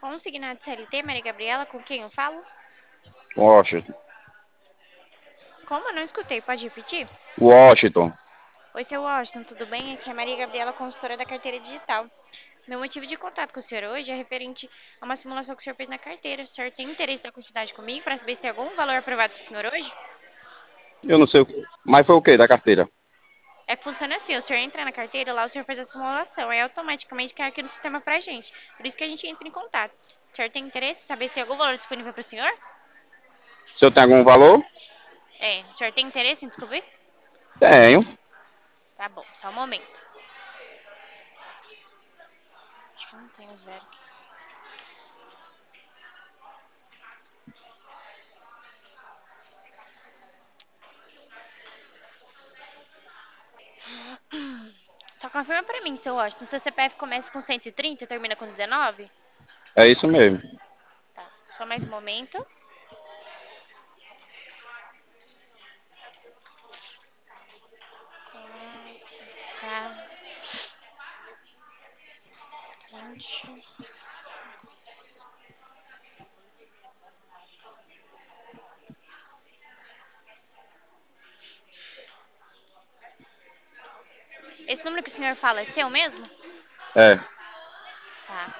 Consignado CLT, Maria Gabriela, com quem eu falo? Washington. Como? Eu não escutei, pode repetir? Washington. Oi, seu Washington, tudo bem? Aqui é a Maria Gabriela, consultora da carteira digital. Meu motivo de contato com o senhor hoje é referente a uma simulação que o senhor fez na carteira. O senhor tem interesse da quantidade comigo para saber se tem algum valor aprovado para o senhor hoje? Eu não sei o que. Mas foi o que da carteira? É que funciona assim, o senhor entra na carteira, lá o senhor faz a simulação, aí automaticamente cai aqui no sistema pra gente. Por isso que a gente entra em contato. O senhor tem interesse em saber se tem algum valor disponível para o senhor? Se eu tenho algum valor? O senhor tem interesse em descobrir? Tenho. Tá bom, só um momento. Acho que eu não tenho zero aqui. Só confirma pra mim, seu Washington. Seu CPF começa com 130 e termina com 19? É isso mesmo. Tá. Só mais um momento. Tá. 20. Esse número que o senhor fala é seu mesmo? É. Tá.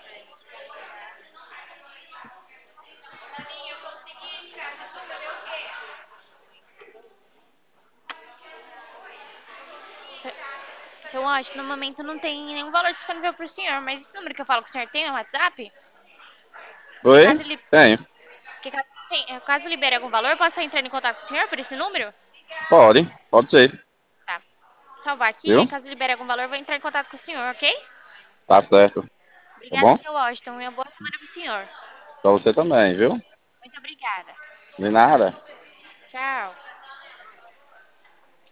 Seu, seu Washington, no momento não tem nenhum valor disponível pro senhor, mas esse número que eu falo que o senhor tem no WhatsApp? Que Oi? caso ele. Tenho. Que caso libere algum valor, eu posso estar entrando em contato com o senhor por esse número? Pode. Pode ser. Tá. Salvar aqui, Viu? aí caso libere algum valor, eu vou entrar em contato com o senhor, ok? Tá certo. Tá Obrigada, bom? seu Washington, e uma boa semana pro senhor. Pra você também, viu? Muito obrigada. De nada. Tchau.